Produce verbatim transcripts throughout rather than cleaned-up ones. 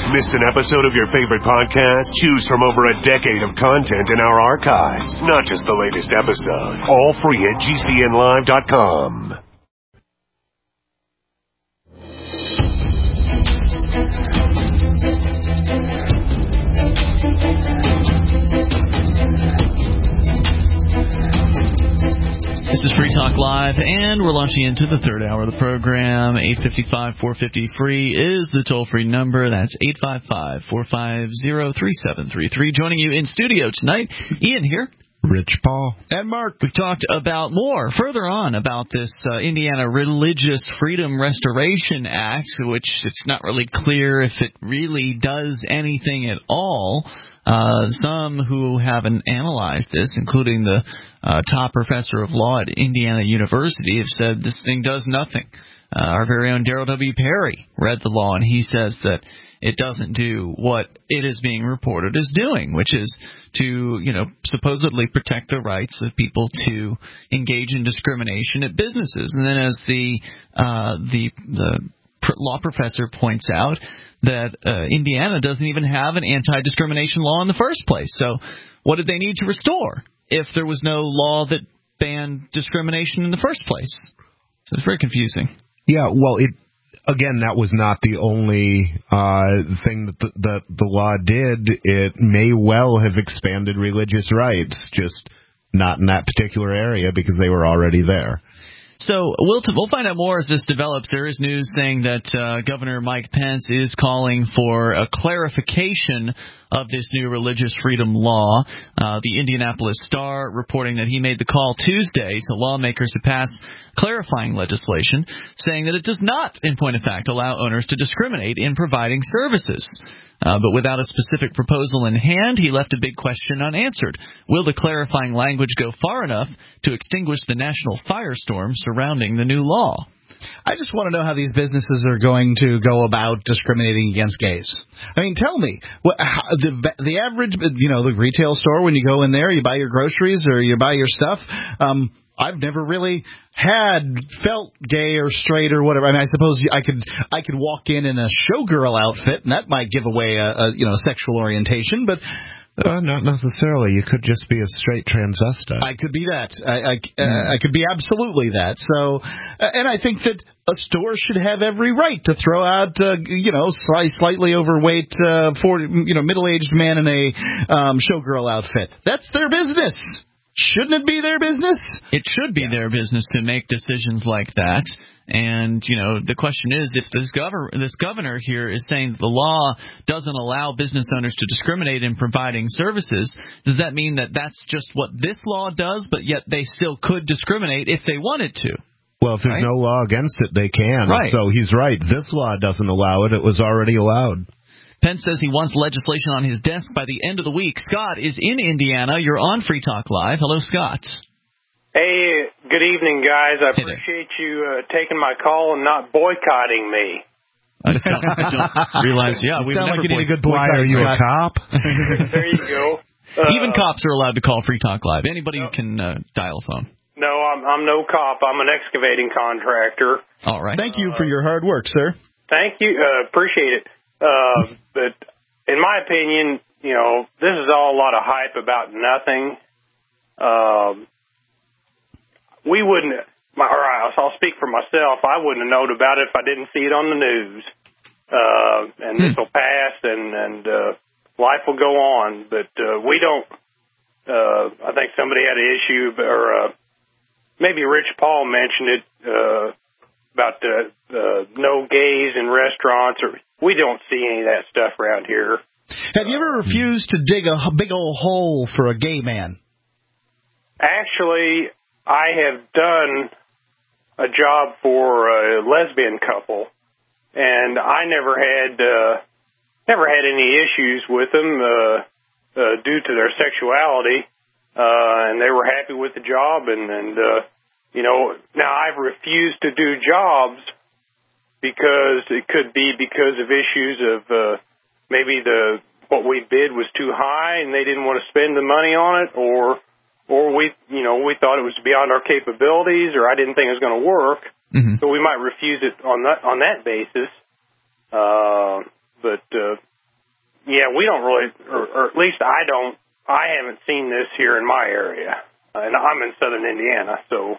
Missed an episode of your favorite podcast? Choose from over a decade of content in our archives, not just the latest episode. All free at G C N live dot com. This is Free Talk Live, and we're launching into the third hour of the program. eight five five, four five zero, free is the toll-free number. That's eight five five, four five zero, three seven three three. Joining you in studio tonight, Ian here. Rich Paul. And Mark. We've talked about more, further on, about this uh, Indiana Religious Freedom Restoration Act, which it's not really clear if it really does anything at all. Uh, some who haven't analyzed this, including the uh, top professor of law at Indiana University, have said this thing does nothing. Uh, our very own Daryl W. Perry read the law, and he says that it doesn't do what it is being reported as doing, which is to, you know, supposedly protect the rights of people to engage in discrimination at businesses. And then as the uh, the the law professor points out, that uh, Indiana doesn't even have an anti-discrimination law in the first place. So what did they need to restore if there was no law that banned discrimination in the first place? So it's very confusing. Yeah, well, it again, that was not the only uh, thing that the, that the law did. It may well have expanded religious rights, just not in that particular area because they were already there. So we'll t- we'll find out more as this develops. There is news saying that uh, Governor Mike Pence is calling for a clarification of this new religious freedom law. Uh, the Indianapolis Star reporting that he made the call Tuesday to lawmakers to pass clarifying legislation, saying that it does not, in point of fact, allow owners to discriminate in providing services. Uh, but without a specific proposal in hand, he left a big question unanswered. Will the clarifying language go far enough to extinguish the national firestorm surrounding the new law? I just want to know how these businesses are going to go about discriminating against gays. I mean, tell me, what, how, the the average, you know, the retail store, when you go in there, you buy your groceries or you buy your stuff, um, I've never really had felt gay or straight or whatever. I mean, I suppose I could I could walk in in a showgirl outfit, and that might give away a, a you know sexual orientation, but uh, not necessarily. You could just be a straight transvestite. I could be that. I I, uh, I could be absolutely that. So, uh, and I think that a store should have every right to throw out uh, you know sli- slightly overweight, uh, for you know middle-aged man in a um, showgirl outfit. That's their business. Shouldn't it be their business? It should be their business to make decisions like that. And, you know, the question is, if this, gover- this governor here is saying that the law doesn't allow business owners to discriminate in providing services, does that mean that that's just what this law does, but yet they still could discriminate if they wanted to? Well, if there's right? no law against it, they can. Right. So he's right. This law doesn't allow it. It was already allowed. Pence says he wants legislation on his desk by the end of the week. Scott is in Indiana. You're on Free Talk Live. Hello, Scott. Hey, good evening, guys. I Hey appreciate you uh, taking my call and not boycotting me. I don't, I don't realize, yeah, we've sound never like you need a good Why boycott. are you a cop? There you go. Uh, Even cops are allowed to call Free Talk Live. Anybody no. can uh, dial a phone. No, I'm, I'm no cop. I'm an excavating contractor. All right. Thank you for your hard work, sir. Thank you. Uh, appreciate it. Uh, but in my opinion, you know, this is all a lot of hype about nothing. Um, we wouldn't, my, or I'll speak for myself, I wouldn't have known about it if I didn't see it on the news. Uh, and hmm. this will pass and, and, uh, life will go on. But, uh, we don't, uh, I think somebody had an issue, or, uh, maybe Rich Paul mentioned it, uh, about the, uh, no gays in restaurants, or we don't see any of that stuff around here. Have you ever refused to dig a big old hole for a gay man? Actually, I have done a job for a lesbian couple, and I never had uh, never had any issues with them uh, uh, due to their sexuality, uh, and they were happy with the job. And, and uh, you know, now I've refused to do jobs because it could be because of issues of uh, maybe the what we bid was too high and they didn't want to spend the money on it, or or we you know we thought it was beyond our capabilities, or I didn't think it was going to work, mm-hmm. so we might refuse it on that on that basis. Uh, but uh, yeah, we don't really, or, or at least I don't, I haven't seen this here in my area. Uh, and I'm in southern Indiana, so...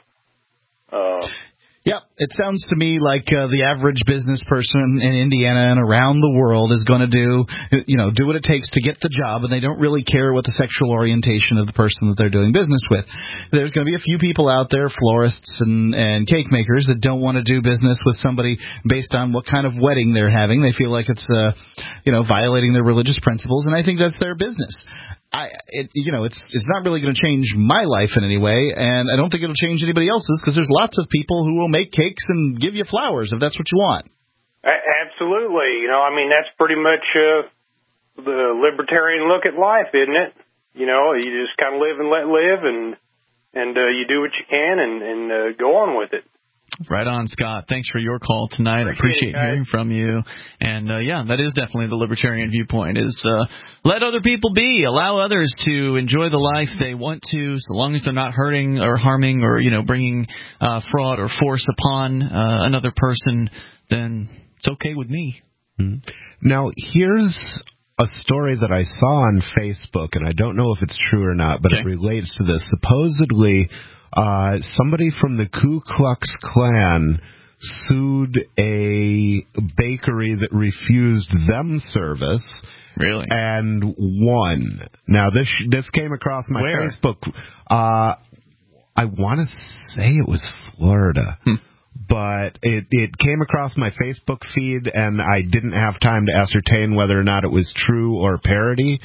Uh, Yeah, it sounds to me like uh, the average business person in Indiana and around the world is going to do, you know, do what it takes to get the job, and they don't really care what the sexual orientation of the person that they're doing business with. There's going to be a few people out there, florists and, and cake makers, that don't want to do business with somebody based on what kind of wedding they're having. They feel like it's, uh, you know, violating their religious principles, and I think that's their business. I, it, you know, it's it's not really going to change my life in any way, and I don't think it'll change anybody else's, because there's lots of people who will make cakes and give you flowers if that's what you want. Absolutely. You know, I mean, that's pretty much uh, the libertarian look at life, isn't it? You know, you just kind of live and let live, and and uh, you do what you can and, and uh, go on with it. Right on, Scott. Thanks for your call tonight. I appreciate hearing from you. And, uh, yeah, that is definitely the libertarian viewpoint, is uh, let other people be. Allow others to enjoy the life they want to, so long as they're not hurting or harming or, you know, bringing uh, fraud or force upon uh, another person, then it's okay with me. Mm-hmm. Now, here's a story that I saw on Facebook, and I don't know if it's true or not, but okay. It relates to this. Supposedly... Uh, somebody from the Ku Klux Klan sued a bakery that refused them service. Really? And won. Now, this this came across my Where? Facebook. Uh, I want to say it was Florida. Hmm. But it, it came across my Facebook feed, and I didn't have time to ascertain whether or not it was true or parody.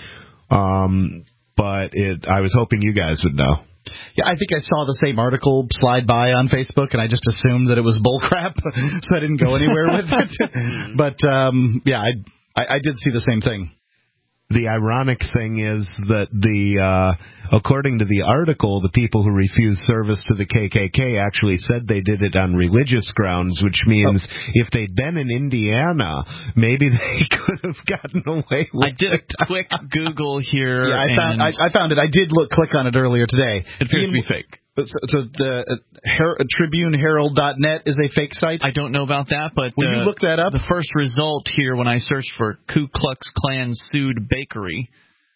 Um, but it, I was hoping you guys would know. Yeah, I think I saw the same article slide by on Facebook, and I just assumed that it was bullcrap, so I didn't go anywhere with it. But, um, yeah, I, I I did see the same thing. The ironic thing is that the, uh, according to the article, the people who refused service to the K K K actually said they did it on religious grounds, which means oh. if they'd been in Indiana, maybe they could have gotten away with it. I did a quick Google here. Yeah, I and found I, I found it. I did look click on it earlier today. It appears to be fake. So, so the uh, Her- Tribune Herald dot net is a fake site? I don't know about that, but Will uh, you look that up? The first result here when I searched for Ku Klux Klan sued bakery,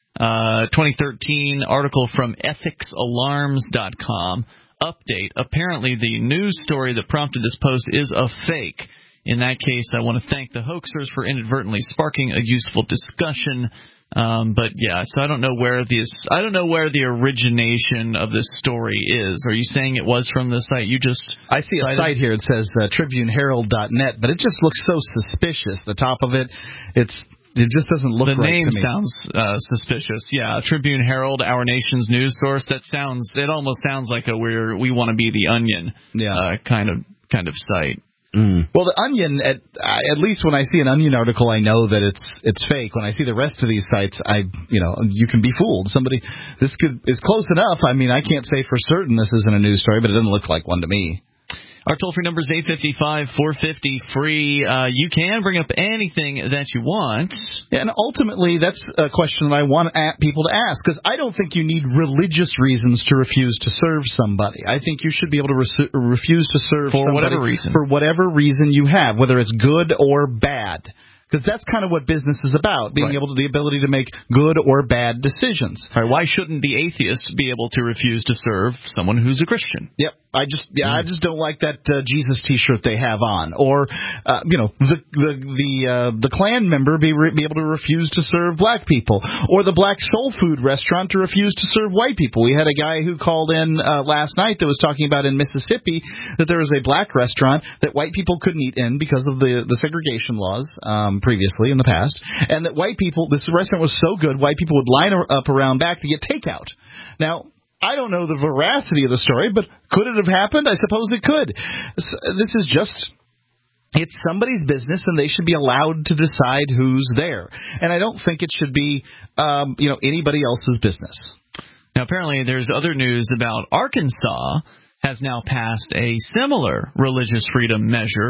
uh, twenty thirteen article from ethics alarms dot com. Update. Apparently the news story that prompted this post is a fake. In that case, I want to thank the hoaxers for inadvertently sparking a useful discussion. Um, but yeah, so I don't know where this, I don't know where the origination of this story is. Are you saying it was from the site you just? I see a cited? site here. It says uh, Tribune Herald dot net, but it just looks so suspicious. The top of it, it's it just doesn't look the right to me. The name sounds uh, suspicious. Yeah, Tribune Herald, our nation's news source. That sounds, it almost sounds like a we're we want to be the Onion, yeah. uh, kind of kind of site. Mm. Well, the Onion, at at least when I see an Onion article, I know that it's it's fake. When I see the rest of these sites, I you know you can be fooled. Somebody this could is close enough. I mean, I can't say for certain this isn't a news story, but it doesn't look like one to me. Our toll-free number is eight five five, four five zero, free. Uh, you can bring up anything that you want. Yeah, and ultimately, that's a question that I want people to ask, because I don't think you need religious reasons to refuse to serve somebody. I think you should be able to re- refuse to serve for somebody whatever reason. for whatever reason you have, whether it's good or bad. Because that's kind of what business is about, being right. able to the ability to make good or bad decisions. Right, why shouldn't the atheist be able to refuse to serve someone who's a Christian? Yep. I just yeah, mm. I just don't like that uh, Jesus T-shirt they have on, or uh, you know the the the uh, the Klan member be re- be able to refuse to serve black people, or the black soul food restaurant to refuse to serve white people. We had a guy who called in uh, last night that was talking about in Mississippi that there was a black restaurant that white people couldn't eat in because of the the segregation laws um, previously in the past, and that white people this restaurant was so good white people would line up around back to get takeout. Now, I don't know the veracity of the story, but could it have happened? I suppose it could. This is just, it's somebody's business, and they should be allowed to decide who's there. And I don't think it should be, um, you know, anybody else's business. Now, apparently there's other news about Arkansas has now passed a similar religious freedom measure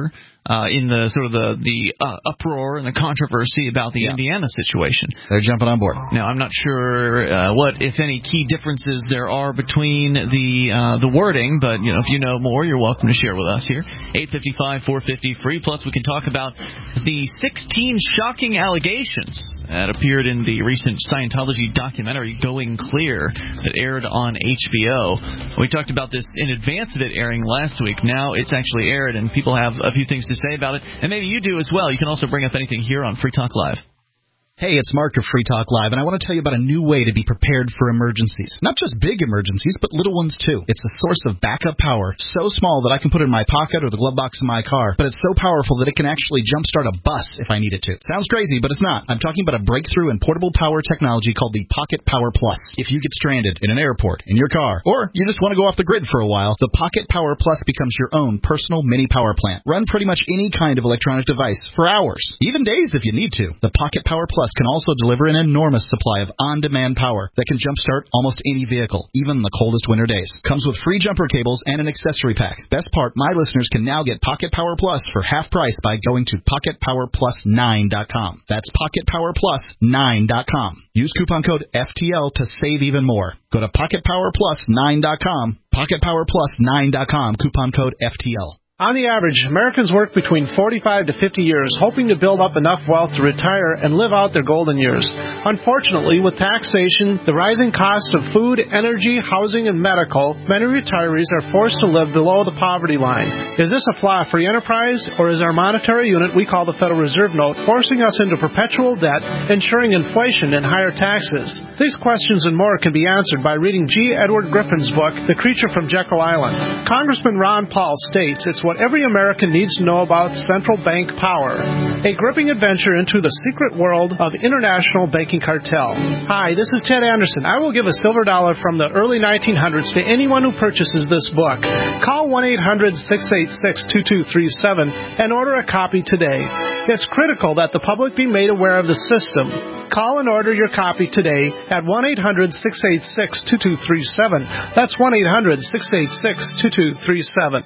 uh, in the sort of the the uh, uproar and the controversy about the yeah. Indiana situation. They're jumping on board. Now, I'm not sure uh, what, if any, key differences there are between the uh, the wording, but you know, if you know more, you're welcome to share with us here. eight five five, four five zero, free. Plus, we can talk about the sixteen shocking allegations that appeared in the recent Scientology documentary Going Clear that aired on H B O. We talked about this in advance of it airing last week. Now it's actually aired, and people have a few things to say about it, and maybe you do as well. You can also bring up anything here on Free Talk Live. Hey, it's Mark of Free Talk Live, and I want to tell you about a new way to be prepared for emergencies. Not just big emergencies, but little ones too. It's a source of backup power, so small that I can put it in my pocket or the glove box of my car, but it's so powerful that it can actually jumpstart a bus if I need it to. Sounds crazy, but it's not. I'm talking about a breakthrough in portable power technology called the Pocket Power Plus. If you get stranded in an airport, in your car, or you just want to go off the grid for a while, the Pocket Power Plus becomes your own personal mini power plant. Run pretty much any kind of electronic device for hours, even days if you need to. The Pocket Power Plus can also deliver an enormous supply of on-demand power that can jumpstart almost any vehicle, even the coldest winter days. Comes with free jumper cables and an accessory pack. Best part, my listeners can now get Pocket Power Plus for half price by going to pocket power plus nine dot com. That's pocket power plus nine dot com. Use coupon code F T L to save even more. Go to pocket power plus nine dot com, pocket power plus nine dot com, coupon code F T L. On the average, Americans work between forty-five to fifty years, hoping to build up enough wealth to retire and live out their golden years. Unfortunately, with taxation, the rising cost of food, energy, housing, and medical, many retirees are forced to live below the poverty line. Is this a flaw free enterprise, or is our monetary unit we call the Federal Reserve Note forcing us into perpetual debt, ensuring inflation and higher taxes? These questions and more can be answered by reading G. Edward Griffin's book, The Creature from Jekyll Island. Congressman Ron Paul states it's what every American needs to know about central bank power. A gripping adventure into the secret world of international banking cartel. Hi, this is Ted Anderson. I will give a silver dollar from the early nineteen hundreds to anyone who purchases this book. Call one eight hundred, six eight six, two two three seven and order a copy today. It's critical that the public be made aware of the system. Call and order your copy today at one eight hundred, six eight six, two two three seven. That's one eight hundred, six eight six, two two three seven.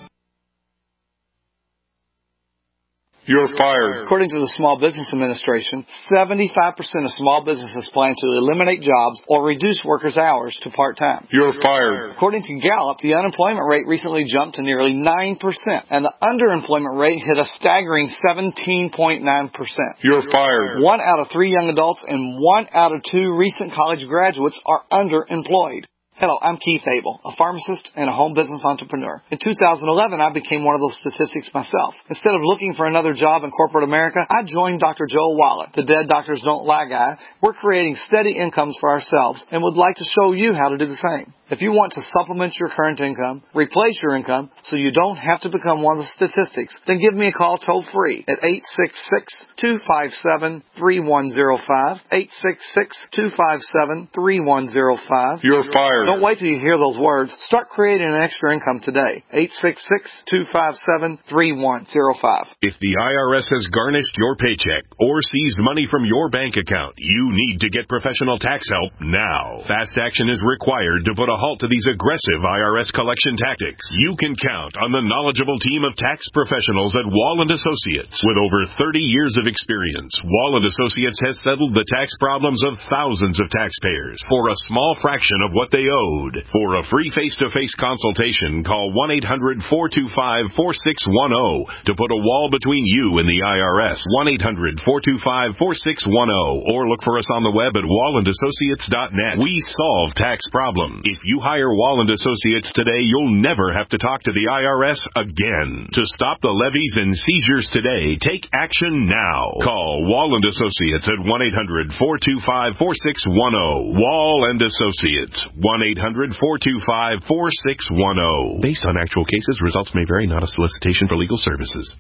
You're fired. According to the Small Business Administration, seventy-five percent of small businesses plan to eliminate jobs or reduce workers' hours to part-time. You're fired. According to Gallup, the unemployment rate recently jumped to nearly nine percent, and the underemployment rate hit a staggering seventeen point nine percent. You're fired. One out of three young adults and one out of two recent college graduates are underemployed. Hello, I'm Keith Abel, a pharmacist and a home business entrepreneur. In two thousand eleven, I became one of those statistics myself. Instead of looking for another job in corporate America, I joined Doctor Joel Wallach, the Dead Doctors Don't Lie guy. We're creating steady incomes for ourselves and would like to show you how to do the same. If you want to supplement your current income, replace your income, so you don't have to become one of the statistics, then give me a call toll-free at eight six six, two five seven, three one zero five, eight six six, two five seven, three one zero five. You're fired. Don't wait till you hear those words. Start creating an extra income today. eight six six, two five seven, three one zero five. If the I R S has garnished your paycheck or seized money from your bank account, you need to get professional tax help now. Fast action is required to put a halt to these aggressive I R S collection tactics. You can count on the knowledgeable team of tax professionals at Wall and Associates. With over thirty years of experience, Wall and Associates has settled the tax problems of thousands of taxpayers for a small fraction of what they owed. For a free face-to-face consultation, call one eight hundred, four two five, four six one zero to put a wall between you and the I R S. one eight hundred, four two five, four six one zero, or look for us on the web at wall and associates dot net. We solve tax problems. If you hire Wall and Associates today, you'll never have to talk to the I R S again. To stop the levies and seizures today, take action now. Call Wall and Associates at one eight hundred, four two five, four six one zero. Wall and Associates, one eight hundred, four two five, four six one zero. Based on actual cases, results may vary, not a solicitation for legal services.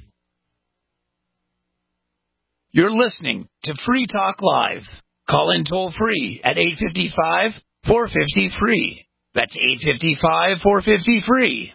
You're listening to Free Talk Live. Call in toll free at eight five five, four five zero, free. That's eight five five, four five zero, free.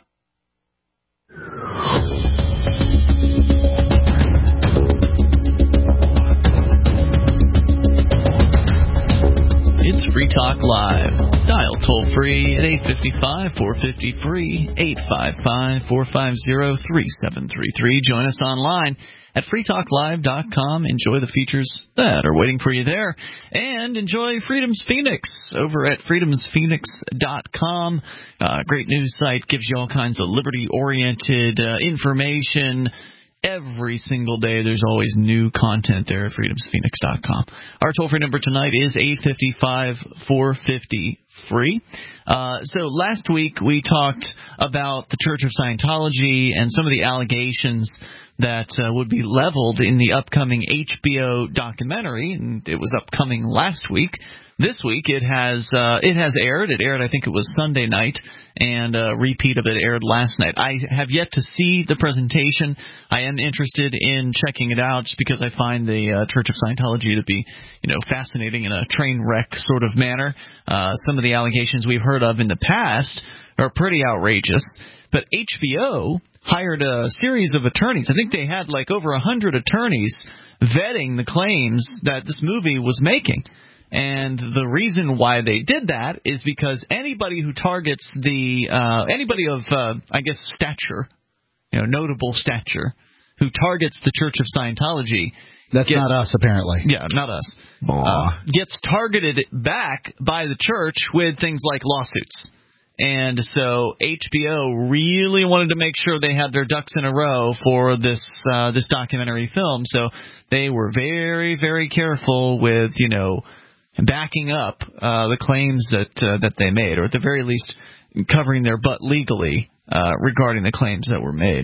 It's Free Talk Live. Dial toll-free at eight five five, four five zero, free, eight five five, four five zero, three seven three three. Join us online at free talk live dot com. Enjoy the features that are waiting for you there. And enjoy Freedom's Phoenix over at freedoms phoenix dot com. Uh, great news site, gives you all kinds of liberty-oriented uh, information. Every single day, there's always new content there at freedoms phoenix dot com. Our toll-free number tonight is eight five five, four five zero, free. Uh, so last week, we talked about the Church of Scientology and some of the allegations that uh, would be leveled in the upcoming H B O documentary, and it was upcoming last week. This week it has uh, it has aired. It aired, I think it was Sunday night, and a repeat of it aired last night. I have yet to see the presentation. I am interested in checking it out just because I find the uh, Church of Scientology to be, you know, fascinating in a train wreck sort of manner. Uh, some of the allegations we've heard of in the past are pretty outrageous. But H B O hired a series of attorneys. I think they had like over a hundred attorneys vetting the claims that this movie was making. And the reason why they did that is because anybody who targets the uh, anybody of uh, I guess stature, you know, notable stature, who targets the Church of Scientology. That's gets, not us, apparently. Yeah, not us. Uh, gets targeted back by the church with things like lawsuits. And so H B O really wanted to make sure they had their ducks in a row for this uh, this documentary film. So they were very, very careful with, you know, backing up uh, the claims that uh, that they made, or at the very least covering their butt legally uh, regarding the claims that were made.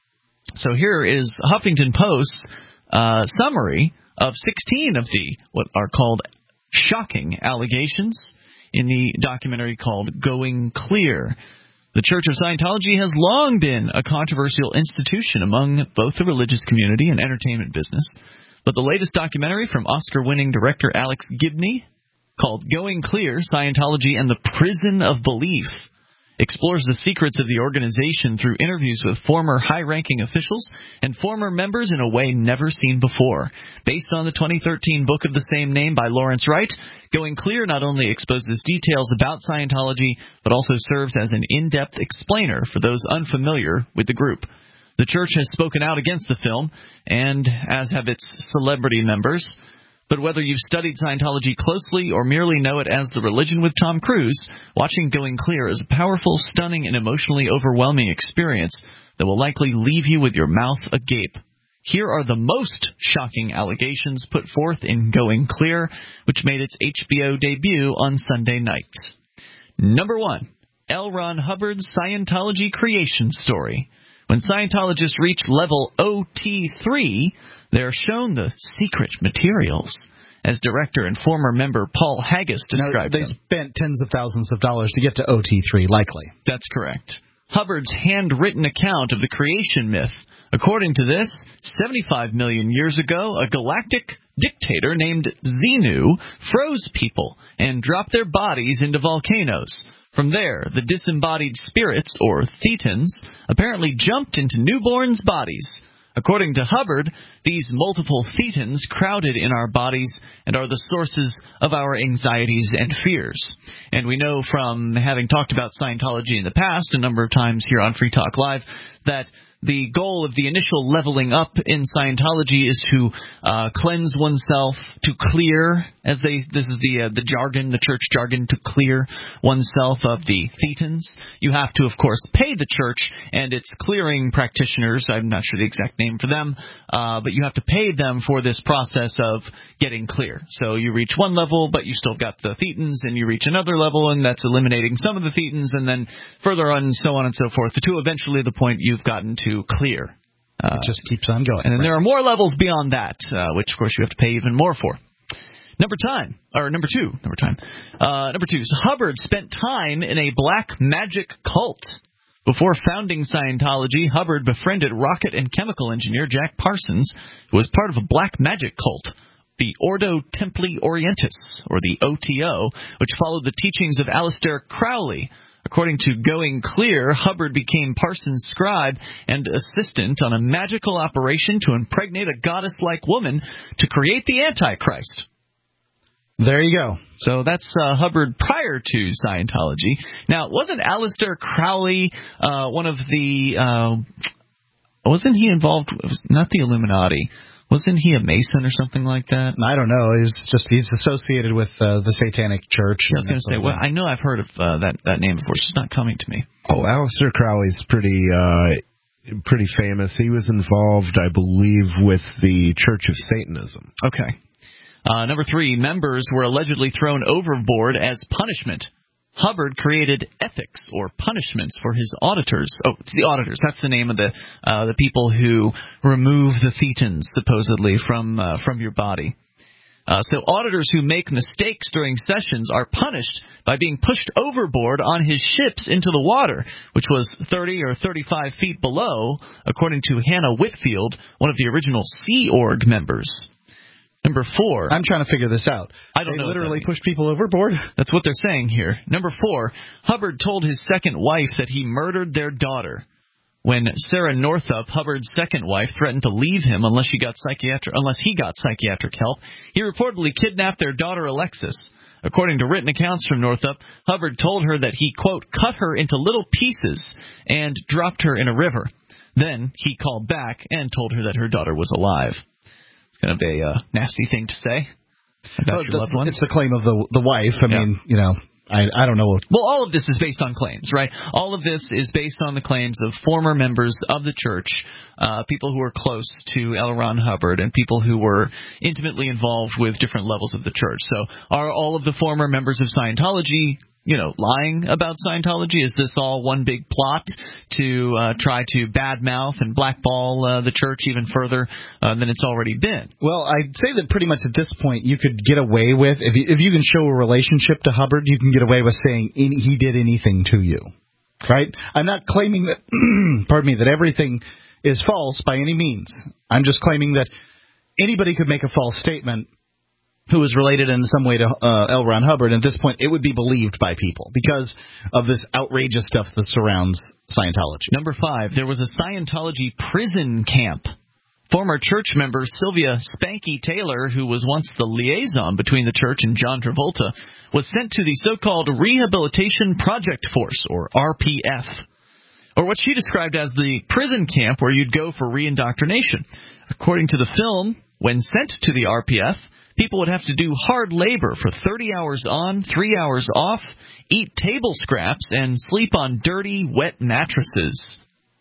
So here is Huffington Post's uh, summary of sixteen of the what are called shocking allegations in the documentary called Going Clear. The Church of Scientology has long been a controversial institution among both the religious community and entertainment business. But the latest documentary from Oscar-winning director Alex Gibney, called Going Clear, Scientology and the Prison of Belief, explores the secrets of the organization through interviews with former high-ranking officials and former members in a way never seen before. Based on the twenty thirteen book of the same name by Lawrence Wright, Going Clear not only exposes details about Scientology, but also serves as an in-depth explainer for those unfamiliar with the group. The church has spoken out against the film, and as have its celebrity members. But whether you've studied Scientology closely or merely know it as the religion with Tom Cruise, watching Going Clear is a powerful, stunning, and emotionally overwhelming experience that will likely leave you with your mouth agape. Here are the most shocking allegations put forth in Going Clear, which made its H B O debut on Sunday night. Number one, L. Ron Hubbard's Scientology creation story. When Scientologists reach level O T three, they are shown the secret materials, as director and former member Paul Haggis described them. They spent tens of thousands of dollars to get to O T three, likely. That's correct. Hubbard's handwritten account of the creation myth. According to this, seventy-five million years ago, a galactic dictator named Xenu froze people and dropped their bodies into volcanoes. From there, the disembodied spirits, or thetans, apparently jumped into newborns' bodies. According to Hubbard, these multiple thetans crowded in our bodies and are the sources of our anxieties and fears. And we know from having talked about Scientology in the past a number of times here on Free Talk Live that the goal of the initial leveling up in Scientology is to uh, cleanse oneself, to clear, as they this is the uh, the jargon, the church jargon, to clear oneself of the thetans. You have to, of course, pay the church and its clearing practitioners. I'm not sure the exact name for them, uh, but you have to pay them for this process of getting clear. So you reach one level, but you still got the thetans, and you reach another level, and that's eliminating some of the thetans, and then further on, and so on and so forth, to eventually the point you've gotten to clear. Uh, it just keeps on going. And then right. there are more levels beyond that, uh, which, of course, you have to pay even more for. Number time, or number two, number time. Uh, number two, so Hubbard spent time in a black magic cult. Before founding Scientology, Hubbard befriended rocket and chemical engineer Jack Parsons, who was part of a black magic cult, the Ordo Templi Orientis, or the O T O, which followed the teachings of Aleister Crowley. According to Going Clear, Hubbard became Parsons' scribe and assistant on a magical operation to impregnate a goddess-like woman to create the Antichrist. There you go. So that's uh, Hubbard prior to Scientology. Now, wasn't Aleister Crowley uh, one of the... Uh, wasn't he involved... Not the Illuminati. Wasn't he a Mason or something like that? I don't know. He's just he's associated with uh, the Satanic Church. I was going to say, well, I know I've heard of uh, that, that name before. It's just not coming to me. Oh, Aleister Crowley's pretty... Uh pretty famous. He was involved, I believe, with the Church of Satanism. Okay. Uh, number three, members were allegedly thrown overboard as punishment. Hubbard created ethics or punishments for his auditors. Oh, it's the auditors. That's the name of the uh, the people who remove the thetans, supposedly, from uh, from your body. Uh, so auditors who make mistakes during sessions are punished by being pushed overboard on his ships into the water, which was thirty or thirty-five feet below, according to Hannah Whitfield, one of the original Sea Org members. Number four. I'm trying to figure this out. I don't they know. literally pushed people overboard? That's what they're saying here. Number four. Hubbard told his second wife that he murdered their daughter. When Sarah Northup, Hubbard's second wife, threatened to leave him unless she got psychiatric, unless he got psychiatric help, he reportedly kidnapped their daughter Alexis. According to written accounts from Northup, Hubbard told her that he, quote, cut her into little pieces and dropped her in a river. Then he called back and told her that her daughter was alive. It's kind of a uh, nasty thing to say about oh, your the, loved one. It's the claim of the the wife. I yeah. mean, you know. I, I don't know. Well, all of this is based on claims, right? All of this is based on the claims of former members of the church, uh, people who were close to L. Ron Hubbard, and people who were intimately involved with different levels of the church. So are all of the former members of Scientology, you know, lying about Scientology? Is this all one big plot to uh, try to badmouth and blackball uh, the church even further uh, than it's already been? Well, I'd say that pretty much at this point you could get away with, if you, if you can show a relationship to Hubbard, you can get away with saying any, he did anything to you, right? I'm not claiming that, pardon me, that everything is false by any means. I'm just claiming that anybody could make a false statement who is related in some way to uh, L. Ron Hubbard, and at this point it would be believed by people because of this outrageous stuff that surrounds Scientology. Number five, there was a Scientology prison camp. Former church member Sylvia Spanky Taylor, who was once the liaison between the church and John Travolta, was sent to the so-called Rehabilitation Project Force, or R P F, or what she described as the prison camp where you'd go for reindoctrination. According to the film, when sent to the R P F, people would have to do hard labor for thirty hours on, three hours off, eat table scraps, and sleep on dirty, wet mattresses.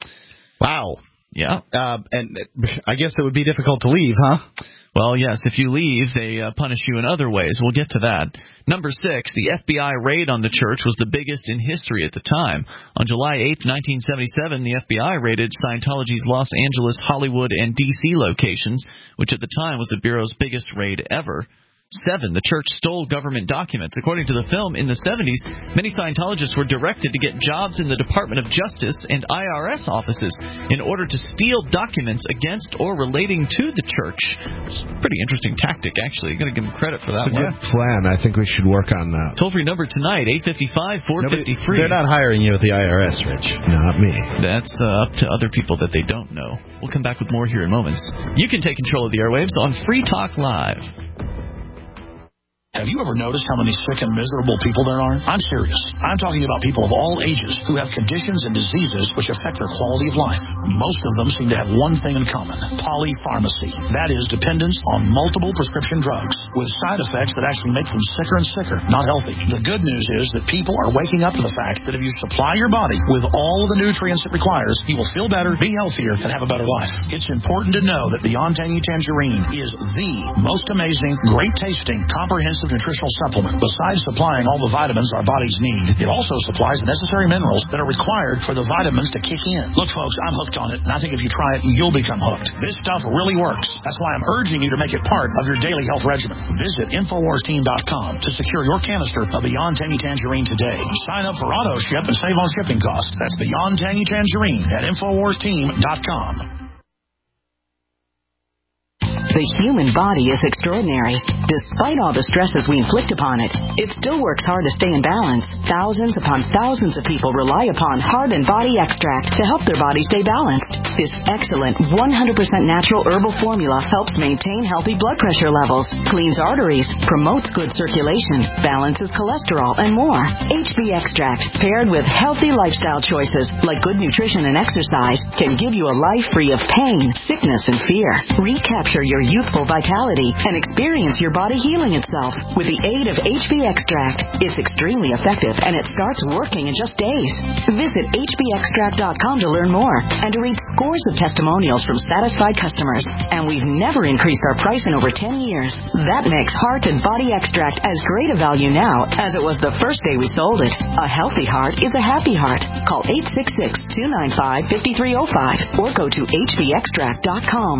Wow. Yeah. Uh, and I guess it would be difficult to leave, huh? Well, yes, if you leave, they uh, punish you in other ways. We'll get to that. Number six, the F B I raid on the church was the biggest in history at the time. On July eighth, nineteen seventy-seven, the F B I raided Scientology's Los Angeles, Hollywood, and D C locations, which at the time was the Bureau's biggest raid ever. Seven, the church stole government documents. According to the film, in the seventies, many Scientologists were directed to get jobs in the Department of Justice and I R S offices in order to steal documents against or relating to the church. It's a pretty interesting tactic, actually. You've got to give them credit for that it's one. a good plan. I think we should work on that. Toll-free number tonight, eight five five, four five three. They're not hiring you at the I R S, Rich. Not me. That's uh, up to other people that they don't know. We'll come back with more here in moments. You can take control of the airwaves on Free Talk Live. Have you ever noticed how many sick and miserable people there are? I'm serious. I'm talking about people of all ages who have conditions and diseases which affect their quality of life. Most of them seem to have one thing in common: polypharmacy. That is, dependence on multiple prescription drugs with side effects that actually make them sicker and sicker, not healthy. The good news is that people are waking up to the fact that if you supply your body with all of the nutrients it requires, you will feel better, be healthier, and have a better life. It's important to know that Beyond Tangy Tangerine is the most amazing, great-tasting, comprehensive nutritional supplement. Besides supplying all the vitamins our bodies need, it also supplies the necessary minerals that are required for the vitamins to kick in. Look, folks, I'm hooked on it, and I think if you try it, you'll become hooked. This stuff really works. That's why I'm urging you to make it part of your daily health regimen. Visit Infowars Team dot com to secure your canister of Beyond Tangy Tangerine today. Sign up for auto ship and save on shipping costs. That's Beyond Tangy Tangerine at Infowars Team dot com. The human body is extraordinary. Despite all the stresses we inflict upon it, it still works hard to stay in balance. Thousands upon thousands of people rely upon Heart and Body Extract to help their body stay balanced. This excellent one hundred percent natural herbal formula helps maintain healthy blood pressure levels, cleans arteries, promotes good circulation, balances cholesterol, and more. H B Extract, paired with healthy lifestyle choices like good nutrition and exercise, can give you a life free of pain, sickness, and fear. Recapture your youthful vitality and experience your body healing itself with the aid of H B Extract. It's extremely effective and it starts working in just days. Visit H B extract dot com to learn more and to read scores of testimonials from satisfied customers. And we've never increased our price in over ten years. That makes Heart and Body Extract as great a value now as it was the first day we sold it. A healthy heart is a happy heart. Call eight six six, two nine five, five three zero five or go to H B extract dot com.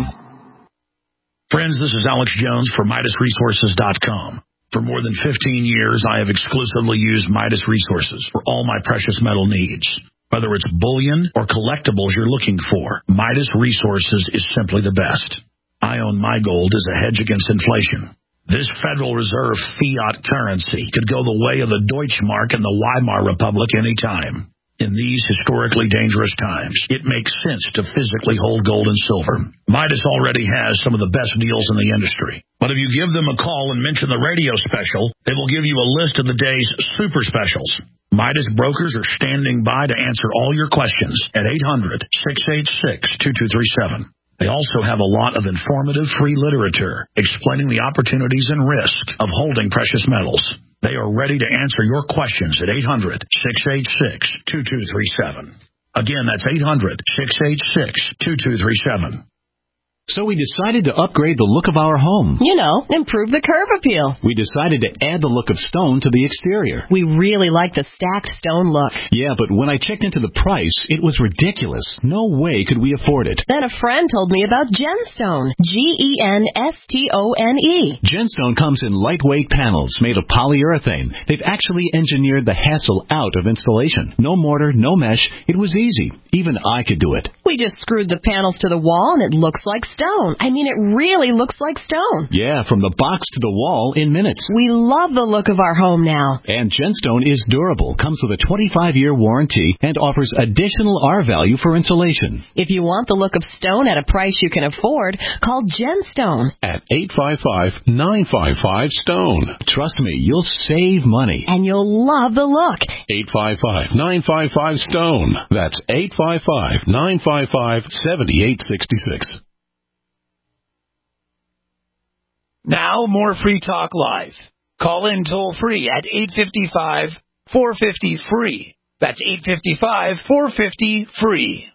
Friends, this is Alex Jones for Midas Resources dot com. For more than fifteen years, I have exclusively used Midas Resources for all my precious metal needs. Whether it's bullion or collectibles you're looking for, Midas Resources is simply the best. I own my gold as a hedge against inflation. This Federal Reserve fiat currency could go the way of the Deutschmark and the Weimar Republic anytime. In these historically dangerous times, it makes sense to physically hold gold and silver. Midas already has some of the best deals in the industry. But if you give them a call and mention the radio special, they will give you a list of the day's super specials. Midas brokers are standing by to answer all your questions at eight hundred, six eight six, two two three seven. They also have a lot of informative free literature explaining the opportunities and risk of holding precious metals. They are ready to answer your questions at eight hundred, six eight six, two two three seven. Again, that's eight hundred, six eight six, two two three seven. So we decided to upgrade the look of our home. You know, improve the curb appeal. We decided to add the look of stone to the exterior. We really like the stacked stone look. Yeah, but when I checked into the price, it was ridiculous. No way could we afford it. Then a friend told me about Genstone. G E N S T O N E. Genstone comes in lightweight panels made of polyurethane. They've actually engineered the hassle out of installation. No mortar, no mesh. It was easy. Even I could do it. We just screwed the panels to the wall and it looks like stone. I mean, it really looks like stone. Yeah, from the box to the wall in minutes. We love the look of our home now. And Genstone is durable, comes with a twenty-five year warranty, and offers additional R value for insulation. If you want the look of stone at a price you can afford, call Genstone at eight five five, nine five five, STONE. Trust me, you'll save money. And you'll love the look. eight five five, nine five five, STONE. That's eight five five, nine five five, seven eight six six. Now, more Free Talk Live. Call in toll-free at eight five five, four five zero, free. That's eight five five, four five zero, free.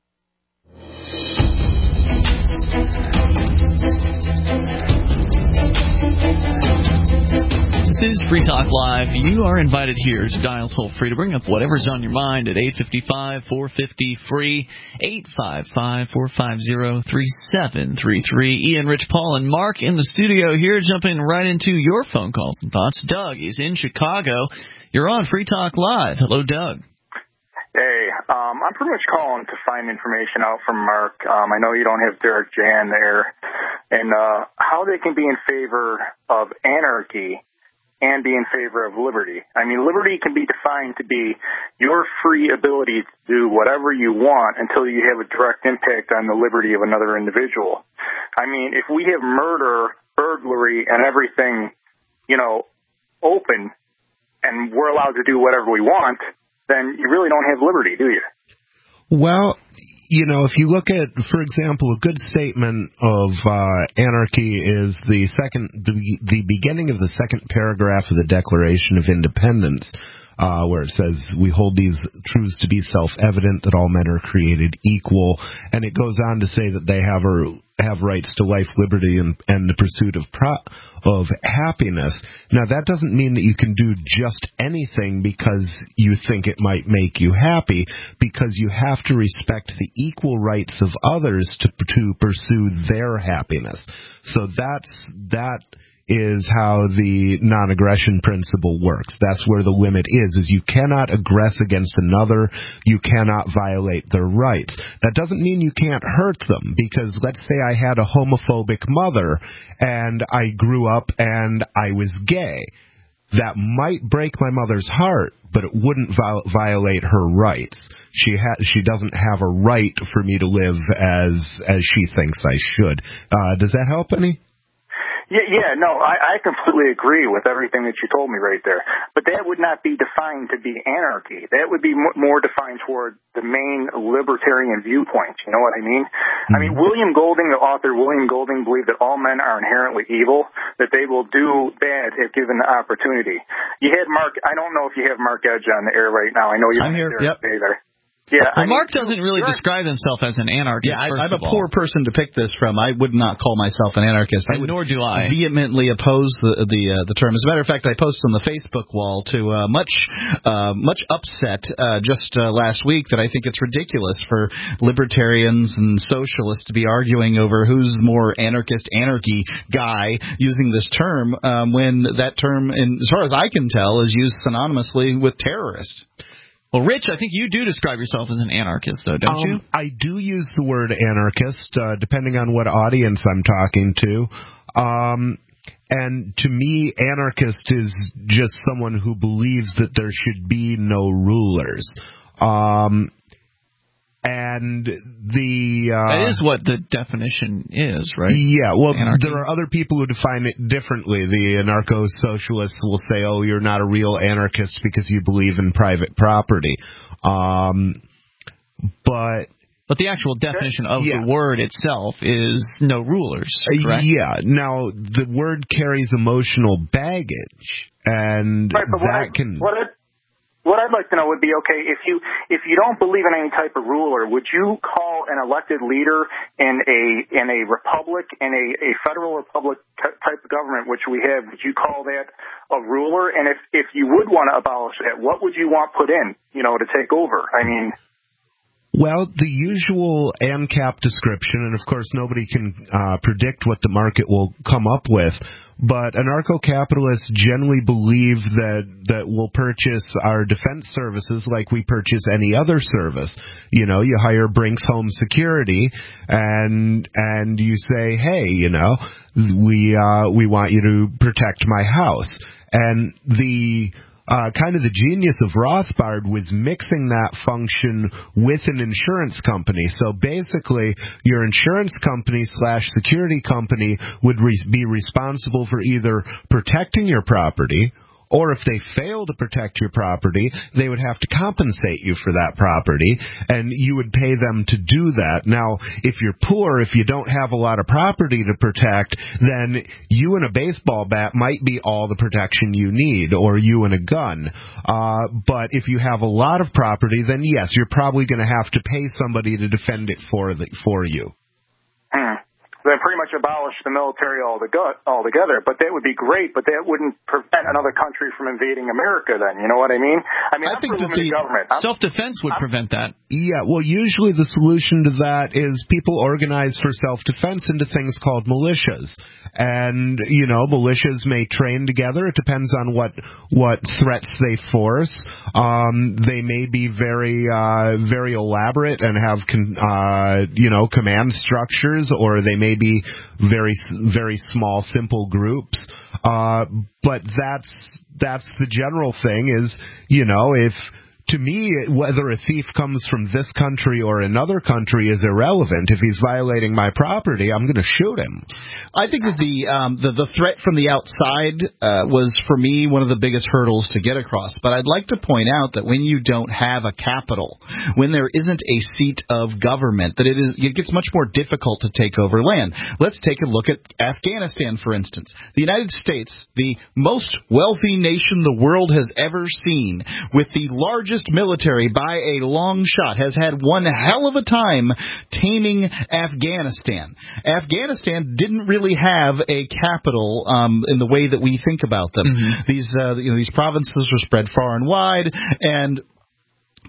This is Free Talk Live. You are invited here to dial toll-free to bring up whatever's on your mind at eight five five, four five zero, free, eight five five, four five zero, three seven three three. Ian, Rich, Paul, and Mark in the studio here, jumping right into your phone calls and thoughts. Doug is in Chicago. You're on Free Talk Live. Hello, Doug. Hey, um, I'm pretty much calling to find information out from Mark. Um, I know you don't have Derek Jan there, and uh, how they can be in favor of anarchy and be in favor of liberty. I mean, liberty can be defined to be your free ability to do whatever you want until you have a direct impact on the liberty of another individual. I mean, if we have murder, burglary, and everything, you know, open, and we're allowed to do whatever we want, then you really don't have liberty, do you? Well, you know, if you look at, for example, a good statement of uh, anarchy is the second, the, the beginning of the second paragraph of the Declaration of Independence, uh, where it says, we hold these truths to be self-evident, that all men are created equal. And it goes on to say that they have a, have rights to life, liberty, and, and the pursuit of pro- of happiness. Now, that doesn't mean that you can do just anything because you think it might make you happy, because you have to respect the equal rights of others to to pursue their happiness. So that's that is how the non-aggression principle works. That's where the limit is, is you cannot aggress against another. You cannot violate their rights. That doesn't mean you can't hurt them, because let's say I had a homophobic mother and I grew up and I was gay. That might break my mother's heart, but it wouldn't viol- violate her rights. She ha- she doesn't have a right for me to live as as she thinks I should. Uh, does that help any? Yeah, yeah, no, I, I completely agree with everything that you told me right there. But that would not be defined to be anarchy. That would be m- more defined toward the main libertarian viewpoint. You know what I mean? Mm-hmm. I mean, William Golding, the author William Golding, believed that all men are inherently evil, that they will do bad if given the opportunity. You had Mark, I don't know if you have Mark Edge on the air right now. I know you're I'm here, there. yep. there. Yeah, well, I Mark mean, doesn't really sure. describe himself as an anarchist. Yeah, I, first I'm a of all. poor person to pick this from. I would not call myself an anarchist. I And would nor do I. vehemently oppose the the, uh, the term. As a matter of fact, I posted on the Facebook wall to uh, much uh, much upset uh, just uh, last week that I think it's ridiculous for libertarians and socialists to be arguing over who's more anarchist anarchy guy using this term um, when that term, in, as far as I can tell, is used synonymously with terrorist. Well, Rich, I think you do describe yourself as an anarchist, though, don't um, you? I do use the word anarchist, uh, depending on what audience I'm talking to. Um, and to me, anarchist is just someone who believes that there should be no rulers. Um, and the... Uh, that is what the definition is, right? Yeah, well, Anarchy. There are other people who define it differently. The anarcho-socialists will say, oh, you're not a real anarchist because you believe in private property. Um, but... But the actual definition of yeah. the word itself is no rulers, correct? Yeah. Now, the word carries emotional baggage, and right, but that what I, can... What I, What I'd like to know would be, okay, if you if you don't believe in any type of ruler, would you call an elected leader in a in a republic, in a, a federal republic type of government, which we have, would you call that a ruler? And if, if you would want to abolish that, what would you want put in, you know, to take over? I mean... Well, the usual ANCAP description, and of course nobody can uh, predict what the market will come up with, but anarcho-capitalists generally believe that, that we'll purchase our defense services like we purchase any other service. You know, you hire Brinks Home Security, and and you say, hey, you know, we uh, we want you to protect my house. And the... Uh, kind of the genius of Rothbard was mixing that function with an insurance company. So basically, your insurance company slash security company would re- be responsible for either protecting your property, or if they fail to protect your property, they would have to compensate you for that property, and you would pay them to do that. Now, if you're poor, if you don't have a lot of property to protect, then you and a baseball bat might be all the protection you need, or you and a gun. Uh, but if you have a lot of property, then yes, you're probably going to have to pay somebody to defend it for the, for you. Hmm. Then pretty much abolish the military altogether. But that would be great, but that wouldn't prevent another country from invading America then. You know what I mean? I mean, I I'm think for that limited the government. self-defense would I'm, prevent that. Yeah, well, usually the solution to that is people organize for self-defense into things called militias. And, you know, militias may train together. It depends on what what threats they force. Um, they may be very, uh, very elaborate and have, con- uh, you know, command structures, or they may be very, very small, simple groups. Uh, but that's, that's the general thing is, you know, if, to me, whether a thief comes from this country or another country is irrelevant. If he's violating my property, I'm going to shoot him. I think that the um, the, the threat from the outside uh, was, for me, one of the biggest hurdles to get across. But I'd like to point out that when you don't have a capital, when there isn't a seat of government, that it is it gets much more difficult to take over land. Let's take a look at Afghanistan, for instance. The United States, the most wealthy nation the world has ever seen, with the largest military by a long shot, has had one hell of a time taming Afghanistan. Afghanistan didn't really have a capital um, in the way that we think about them. Mm-hmm. These uh, you know, these provinces were spread far and wide, and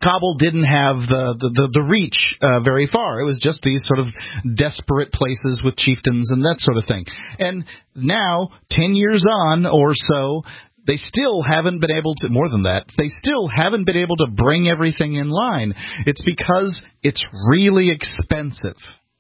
Kabul didn't have the the, the, the reach uh, very far. It was just these sort of desperate places with chieftains and that sort of thing. And now, ten years on or so, they still haven't been able to, more than that, they still haven't been able to bring everything in line. It's because it's really expensive.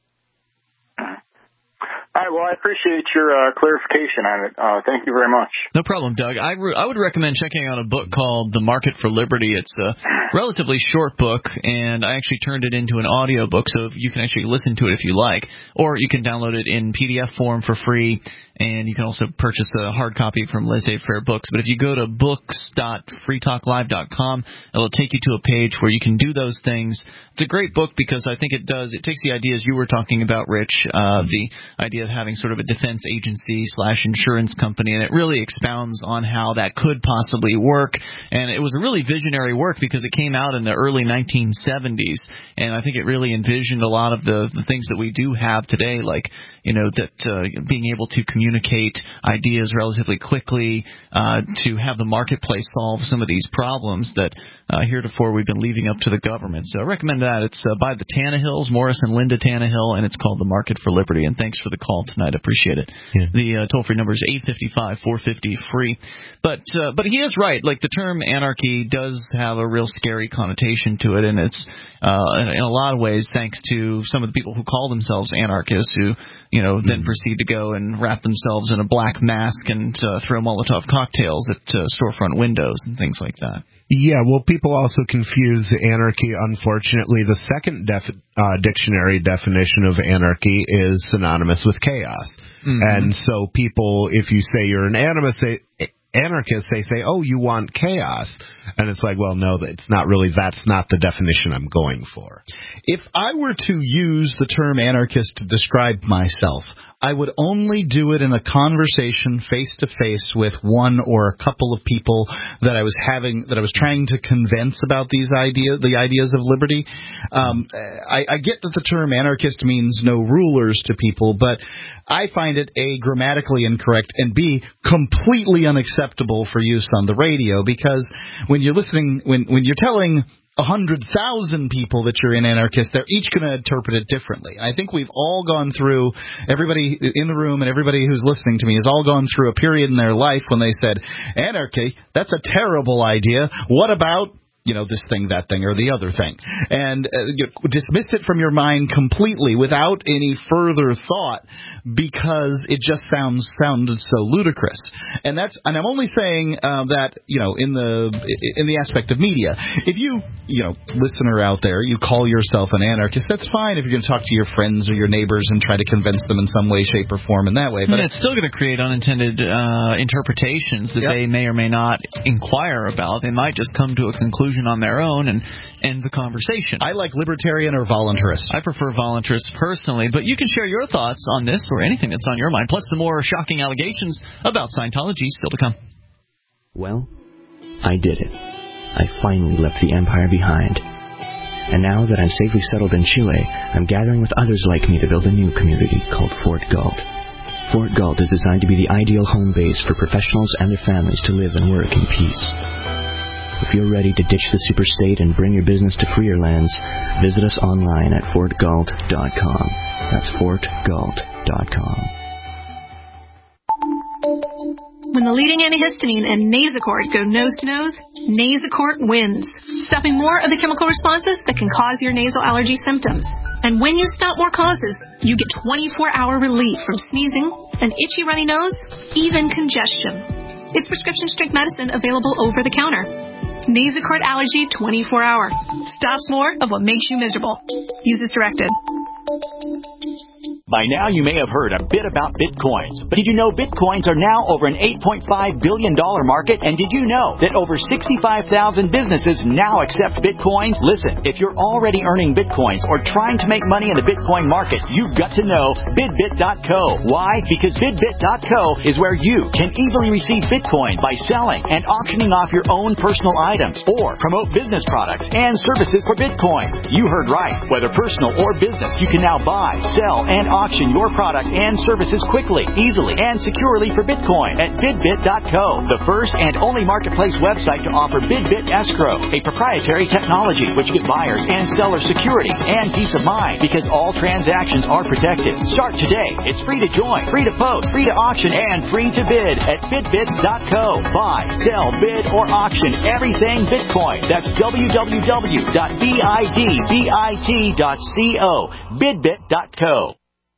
All right, well, I appreciate your uh, clarification on it. Uh, thank you very much. No problem, Doug. I, re- I would recommend checking out a book called The Market for Liberty. It's a relatively short book, and I actually turned it into an audio book, so you can actually listen to it if you like. Or you can download it in P D F form for free, and you can also purchase a hard copy from Laissez-Faire Books. But if you go to books dot free talk live dot com, it'll take you to a page where you can do those things. It's a great book because I think it does, it takes the ideas you were talking about, Rich, uh, the idea of having sort of a defense agency slash insurance company, and it really expounds on how that could possibly work. And it was a really visionary work because it came out in the early nineteen seventies, and I think it really envisioned a lot of the, the things that we do have today, like, you know, that uh, being able to communicate ideas relatively quickly, uh, to have the marketplace solve some of these problems that uh, heretofore we've been leaving up to the government. So I recommend that. It's uh, by the Tannehills, Morris and Linda Tannehill, and it's called The Market for Liberty. And thanks for the call tonight. I appreciate it. Yeah. The uh, toll-free number is eight five five, four five zero, free. But uh, but he is right. Like, the term anarchy does have a real scary connotation to it, and it's uh, in, in a lot of ways thanks to some of the people who call themselves anarchists who, you know, then mm-hmm. proceed to go and wrap themselves in a black mask and uh, throw Molotov cocktails at uh, storefront windows and things like that. Yeah, well, people also confuse anarchy. Unfortunately, the second def- uh, dictionary definition of anarchy is synonymous with chaos. Mm-hmm. And so people, if you say you're an anarchist, they, anarchist, they say, oh, you want chaos. And it's like, well, no, it's not really, that's not the definition I'm going for. If I were to use the term anarchist to describe myself, I would only do it in a conversation face-to-face with one or a couple of people that I was having, that I was trying to convince about these ideas, the ideas of liberty. Um, I, I get that the term anarchist means no rulers to people, but I find it A, grammatically incorrect, and B, completely unacceptable for use on the radio, because when you're listening, when, when you're telling a hundred thousand people that you're an anarchist, they're each going to interpret it differently. I think we've all gone through, everybody in the room and everybody who's listening to me has all gone through a period in their life when they said, anarchy, that's a terrible idea. What about, you know, this thing, that thing, or the other thing? And uh, you know, dismiss it from your mind completely without any further thought, because it just sounds sounded so ludicrous. And that's, and I'm only saying uh, that, you know, in the in the aspect of media. If you, you know, listener out there, you call yourself an anarchist, that's fine if you're going to talk to your friends or your neighbors and try to convince them in some way, shape, or form in that way. But and it's still going to create unintended uh, interpretations that yep. they may or may not inquire about. They might just come to a conclusion on their own and end the conversation. I like libertarian or voluntarist. I prefer voluntarist personally, but you can share your thoughts on this or anything that's on your mind, plus the more shocking allegations about Scientology still to come. Well, I did it. I finally left the empire behind. And now that I'm safely settled in Chile, I'm gathering with others like me to build a new community called Fort Galt. Fort Galt is designed to be the ideal home base for professionals and their families to live and work in peace. If you're ready to ditch the superstate and bring your business to freer lands, visit us online at fort galt dot com. That's fort galt dot com. When the leading antihistamine and Nasacort go nose-to-nose, Nasacort wins, stopping more of the chemical responses that can cause your nasal allergy symptoms. And when you stop more causes, you get twenty-four hour relief from sneezing, an itchy runny nose, even congestion. It's prescription-strength medicine available over the counter. Nasacort Allergy twenty-four hour. Stops more of what makes you miserable. Use as directed. By now, you may have heard a bit about Bitcoins. But did you know Bitcoins are now over an eight point five billion dollars market? And did you know that over sixty-five thousand businesses now accept Bitcoins? Listen, if you're already earning Bitcoins or trying to make money in the Bitcoin market, you've got to know Bidbit dot co. Why? Because Bidbit dot co is where you can easily receive Bitcoin by selling and auctioning off your own personal items or promote business products and services for Bitcoin. You heard right. Whether personal or business, you can now buy, sell, and auction auction your product and services quickly, easily, and securely for Bitcoin at bidbit dot co, the first and only marketplace website to offer BidBit Escrow, a proprietary technology which gives buyers and sellers security and peace of mind because all transactions are protected. Start today. It's free to join, free to post, free to auction, and free to bid at bidbit dot co. Buy, sell, bid, or auction everything Bitcoin. That's w w w dot bidbit dot co. bidbit dot co.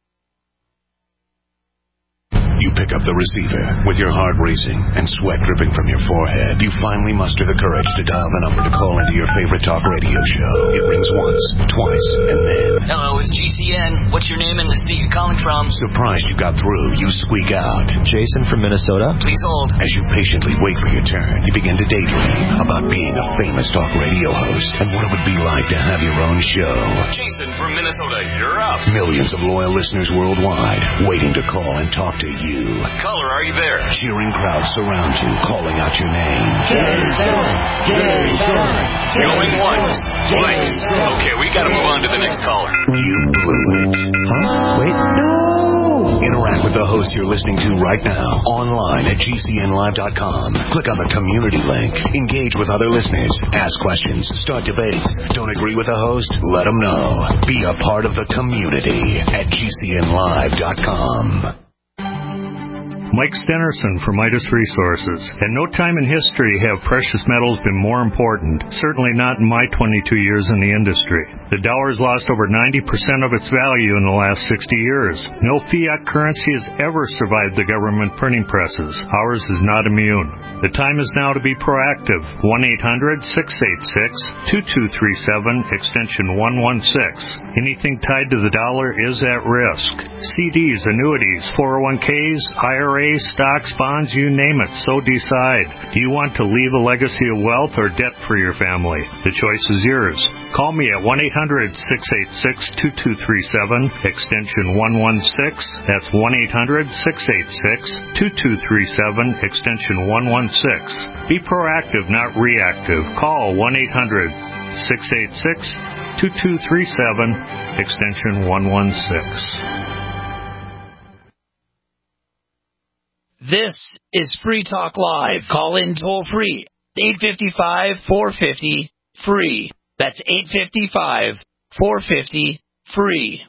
You pick up the receiver with your heart racing and sweat dripping from your forehead. You finally muster the courage to dial the number to call into your favorite talk radio show. It rings once, twice, and then... Hello, it's G C N. What's your name and the state you're calling from? Surprised you got through, you squeak out. Jason from Minnesota. Please hold. As you patiently wait for your turn, you begin to daydream about being a famous talk radio host and what it would be like to have your own show. Jason from Minnesota, you're up. Millions of loyal listeners worldwide waiting to call and talk to you. Caller, are you there? Cheering crowds surround you, calling out your name. Jason! Jason! Going once, twice. Okay, we gotta move on to the next caller. You blew it. Huh? Wait, no! Interact with the host you're listening to right now, online at g c n live dot com. Click on the community link. Engage with other listeners. Ask questions. Start debates. Don't agree with the host? Let them know. Be a part of the community at g c n live dot com. Mike Stenerson from Midas Resources. At no time in history have precious metals been more important, certainly not in my twenty-two years in the industry. The dollar has lost over ninety percent of its value in the last sixty years. No fiat currency has ever survived the government printing presses. Ours is not immune. The time is now to be proactive. one eight hundred six eight six two two three seven, extension one one six. Anything tied to the dollar is at risk. C Ds, annuities, four oh one k's, I R As, stocks, bonds, you name it, so decide. Do you want to leave a legacy of wealth or debt for your family? The choice is yours. Call me at one eight hundred six eight six two two three seven, extension one one six. That's one eight hundred six eight six two two three seven, extension one one six. Be proactive, not reactive. Call one eight hundred six eight six two two three seven, extension one one six. This is Free Talk Live. Call in toll free. eight five five, four five zero, free. That's eight five five, four five zero, free.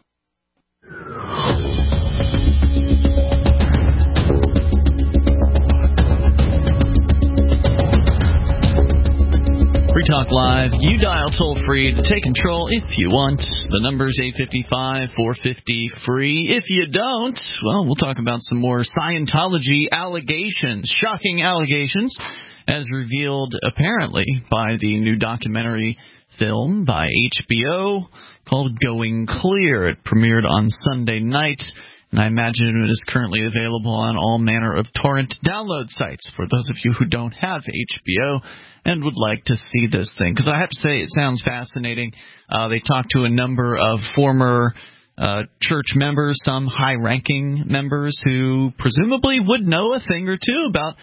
Free Talk Live. You dial toll free to take control if you want. The number's eight five five, four five zero, free. If you don't, well, we'll talk about some more Scientology allegations. Shocking allegations, as revealed apparently by the new documentary film by H B O called Going Clear. It premiered on Sunday night, and I imagine it is currently available on all manner of torrent download sites for those of you who don't have H B O and would like to see this thing. Because I have to say, it sounds fascinating. Uh, they talked to a number of former uh, church members, some high-ranking members who presumably would know a thing or two about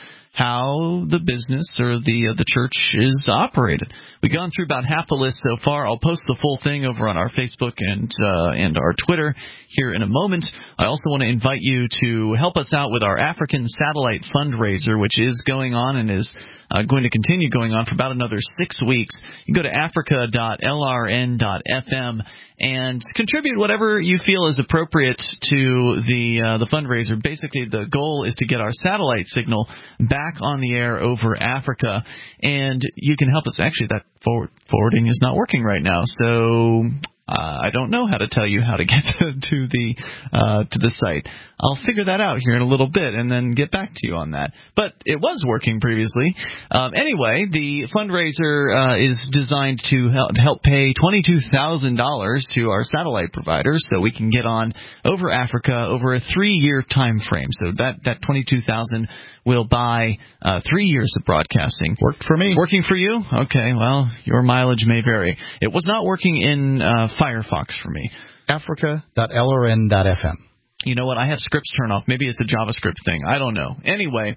how the business or the uh, the church is operated. We've gone through about half the list so far. I'll post the full thing over on our Facebook and uh, and our Twitter here in a moment. I also want to invite you to help us out with our African Satellite fundraiser, which is going on and is uh, going to continue going on for about another six weeks. You can go to africa dot l r n dot f m and contribute whatever you feel is appropriate to the uh, the fundraiser. Basically, the goal is to get our satellite signal back on the air over Africa, and you can help us. Actually, that forward, forwarding is not working right now, so uh, I don't know how to tell you how to get to, to the uh, to the site. I'll figure that out here in a little bit and then get back to you on that. But it was working previously. Um, anyway, the fundraiser uh, is designed to help, help pay twenty-two thousand dollars to our satellite providers so we can get on over Africa over a three-year time frame. So that, that twenty-two thousand dollars will buy uh, three years of broadcasting. Worked for me. Working for you? Okay, well, your mileage may vary. It was not working in uh, Firefox for me. africa dot l r n dot f m. You know what? I have scripts turned off. Maybe it's a JavaScript thing. I don't know. Anyway,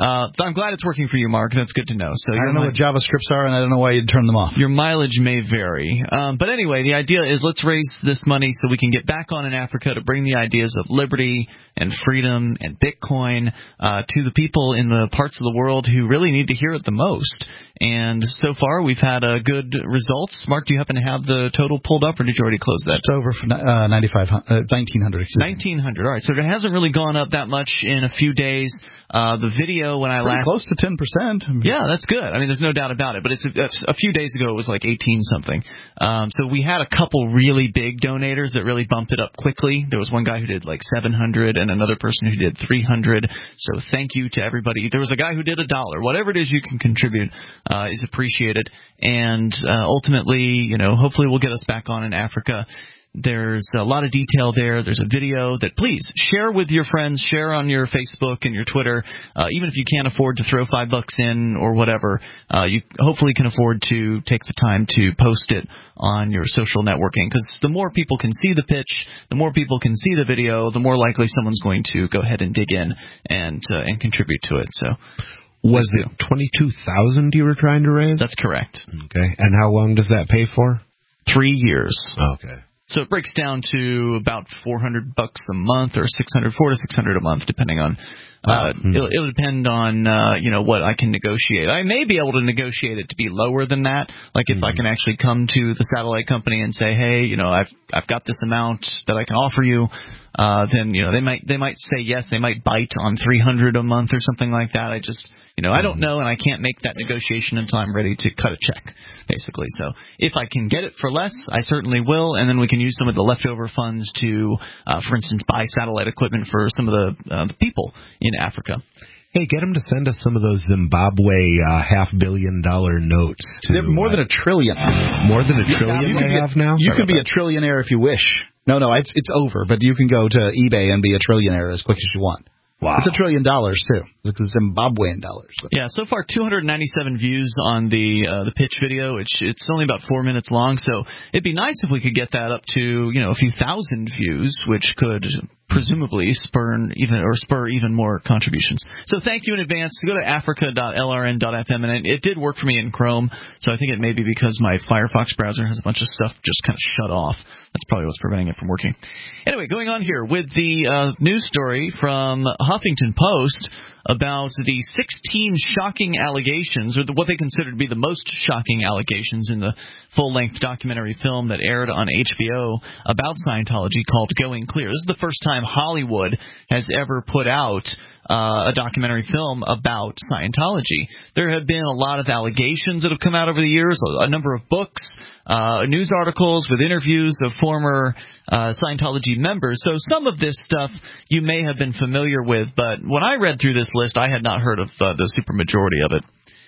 Uh, I'm glad it's working for you, Mark. That's good to know. So I don't know what JavaScripts are, and I don't know why you'd turn them off. Your mileage may vary. Um, but anyway, the idea is let's raise this money so we can get back on in Africa to bring the ideas of liberty and freedom and Bitcoin uh, to the people in the parts of the world who really need to hear it the most. And so far, we've had uh, good results. Mark, do you happen to have the total pulled up, or did you already close that? It's over for uh, ninety-five hundred, uh, nineteen hundred. nineteen hundred. All right, so it hasn't really gone up that much in a few days. Uh, the video when I Pretty last close to ten percent. Yeah, that's good. I mean, there's no doubt about it. But it's a, a few days ago, it was like eighteen something. Um, so we had a couple really big donators that really bumped it up quickly. There was one guy who did like seven hundred, and another person who did three hundred. So thank you to everybody. There was a guy who did a dollar. Whatever it is you can contribute uh, is appreciated. And uh, ultimately, you know, hopefully we'll get us back on in Africa. There's a lot of detail there. There's a video that please share with your friends, share on your Facebook and your Twitter. Uh, even if you can't afford to throw five bucks in or whatever, uh, you hopefully can afford to take the time to post it on your social networking. Because the more people can see the pitch, the more people can see the video, the more likely someone's going to go ahead and dig in and uh, and contribute to it. So. Was it twenty-two thousand you were trying to raise? That's correct. Okay. And how long does that pay for? Three years. Okay. So it breaks down to about four hundred bucks a month, or six hundred, four to six hundred a month, depending on. Uh, mm-hmm. it'll, it'll depend on uh, you know what I can negotiate. I may be able to negotiate it to be lower than that. Like if mm-hmm. I can actually come to the satellite company and say, hey, you know, I've I've got this amount that I can offer you. Uh, then you know they might they might say yes. They might bite on three hundred a month or something like that. I just. You know, I don't know, and I can't make that negotiation until I'm ready to cut a check, basically. So if I can get it for less, I certainly will, and then we can use some of the leftover funds to, uh, for instance, buy satellite equipment for some of the, uh, the people in Africa. Hey, get them to send us some of those Zimbabwe uh, half-billion-dollar notes. To, They're more uh, than a trillion. More than a trillion you they be, have now? You Sorry can be that. a trillionaire if you wish. No, no, it's it's over, but you can go to eBay and be a trillionaire as quick as you want. Wow. It's a trillion dollars, too. It's Zimbabwean dollars. Yeah, so far two hundred ninety-seven views on the uh, the pitch video. It's, it's only about four minutes long, so it'd be nice if we could get that up to, you know, a few thousand views, which could presumably spur even or spur even more contributions. So thank you in advance. Go to africa dot l r n dot f m, and it, it did work for me in Chrome, so I think it may be because my Firefox browser has a bunch of stuff just kind of shut off. That's probably what's preventing it from working. Anyway, going on here with the uh, news story from Huffington Post about the sixteen shocking allegations, or the, what they consider to be the most shocking allegations in the full-length documentary film that aired on H B O about Scientology called Going Clear. This is the first time Hollywood has ever put out uh, a documentary film about Scientology. There have been a lot of allegations that have come out over the years, a number of books, uh, news articles with interviews of former uh, Scientology members. So some of this stuff you may have been familiar with, but when I read through this list, I had not heard of uh, the supermajority of it,